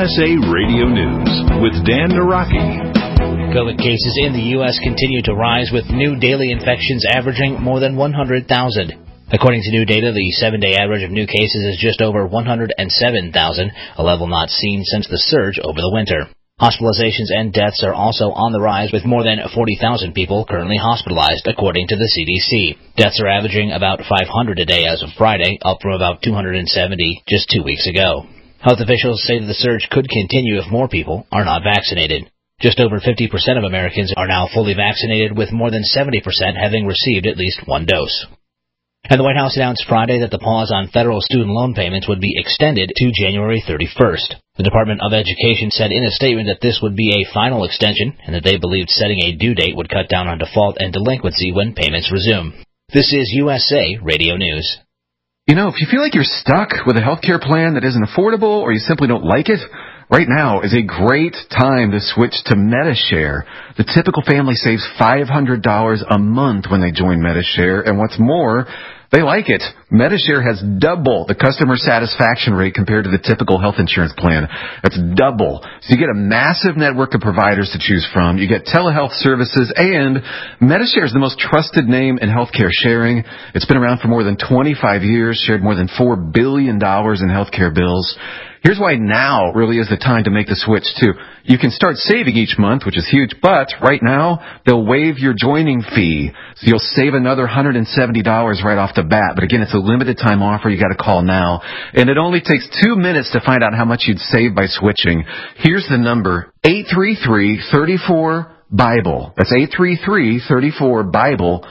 USA Radio News with Dan Naraki. COVID cases in the U.S. continue to rise, with new daily infections averaging more than 100,000. According to new data, the 7-day average of new cases is just over 107,000, a level not seen since the surge over the winter. Hospitalizations and deaths are also on the rise, with more than 40,000 people currently hospitalized, according to the CDC. Deaths are averaging about 500 a day as of Friday, up from about 270 just 2 weeks ago. Health officials say that the surge could continue if more people are not vaccinated. Just over 50% of Americans are now fully vaccinated, with more than 70% having received at least one dose. And the White House announced Friday that the pause on federal student loan payments would be extended to January 31st. The Department of Education said in a statement that this would be a final extension and that they believed setting a due date would cut down on default and delinquency when payments resume. This is USA Radio News. You know, if you feel like you're stuck with a healthcare plan that isn't affordable or you simply don't like it, right now is a great time to switch to Medi-Share. The typical family saves $500 a month when they join Medi-Share, and what's more, they like it. Medi-Share has double the customer satisfaction rate compared to the typical health insurance plan. That's double. So you get a massive network of providers to choose from. You get telehealth services, and Medi-Share is the most trusted name in healthcare sharing. It's been around for more than 25 years, shared more than $4 billion in healthcare bills. Here's why now really is the time to make the switch, too. You can start saving each month, which is huge, but right now, they'll waive your joining fee. So you'll save another $170 right off the bat. But again, it's a limited time offer. You got to call now. And it only takes 2 minutes to find out how much you'd save by switching. Here's the number, 833-34-BIBLE. That's 833-34-BIBLE,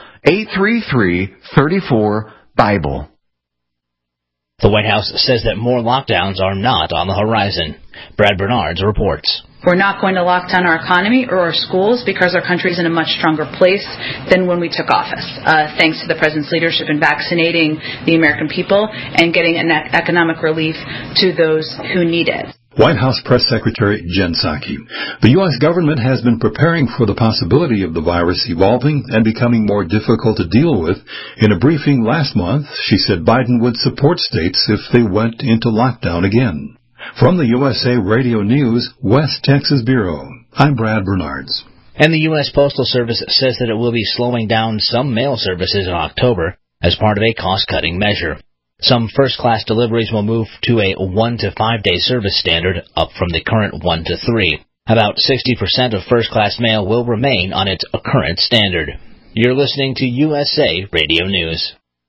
833-34-BIBLE. The White House says that more lockdowns are not on the horizon. Brad Bernards reports. We're not going to lock down our economy or our schools because our country is in a much stronger place than when we took office, thanks to the President's leadership in vaccinating the American people and getting an economic relief to those who need it. White House Press Secretary Jen Psaki. The U.S. government has been preparing for the possibility of the virus evolving and becoming more difficult to deal with. In a briefing last month, she said Biden would support states if they went into lockdown again. From the USA Radio News, West Texas Bureau, I'm Brad Bernards. And the U.S. Postal Service says that it will be slowing down some mail services in October as part of a cost-cutting measure. Some first-class deliveries will move to a 1 to 5 day service standard, up from the current 1 to 3. About 60% of first-class mail will remain on its current standard. You're listening to USA Radio News.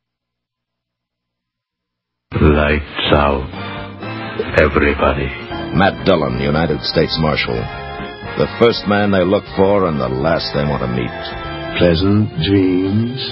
Lights out, everybody. Matt Dillon, United States Marshal. The first man they look for and the last they want to meet. Pleasant dreams.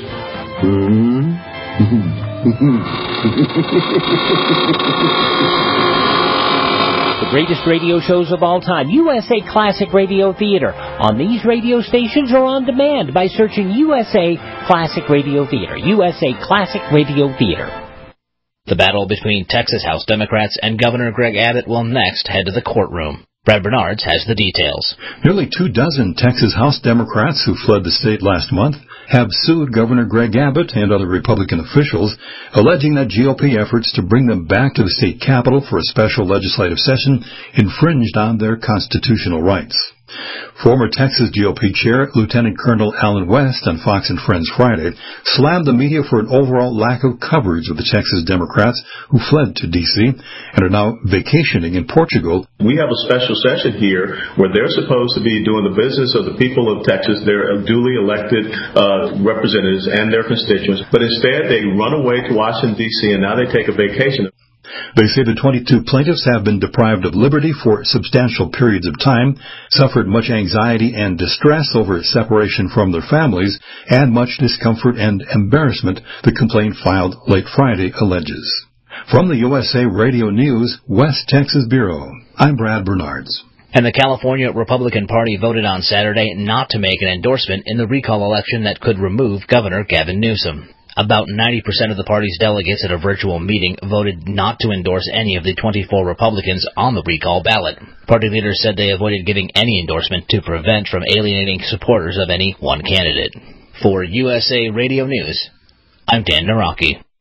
The greatest radio shows of all time, USA Classic Radio Theater, on these radio stations or on demand by searching USA Classic Radio Theater. USA Classic Radio Theater. The battle between Texas House Democrats and Governor Greg Abbott will next head to the courtroom. Brad Bernards has the details. Nearly 24 Texas House Democrats who fled the state last month have sued Governor Greg Abbott and other Republican officials, alleging that GOP efforts to bring them back to the state capitol for a special legislative session infringed on their constitutional rights. Former Texas GOP Chair Lieutenant Colonel Allen West on Fox and Friends Friday slammed the media for an overall lack of coverage of the Texas Democrats who fled to D.C. and are now vacationing in Portugal. We have a special session here where they're supposed to be doing the business of the people of Texas, their duly elected representatives and their constituents, but instead they run away to Washington, D.C., and now they take a vacation. They say the 22 plaintiffs have been deprived of liberty for substantial periods of time, suffered much anxiety and distress over separation from their families, and much discomfort and embarrassment, the complaint filed late Friday alleges. From the USA Radio News, West Texas Bureau, I'm Brad Bernards. And the California Republican Party voted on Saturday not to make an endorsement in the recall election that could remove Governor Gavin Newsom. About 90% of the party's delegates at a virtual meeting voted not to endorse any of the 24 Republicans on the recall ballot. Party leaders said they avoided giving any endorsement to prevent from alienating supporters of any one candidate. For USA Radio News, I'm Dan Naraki.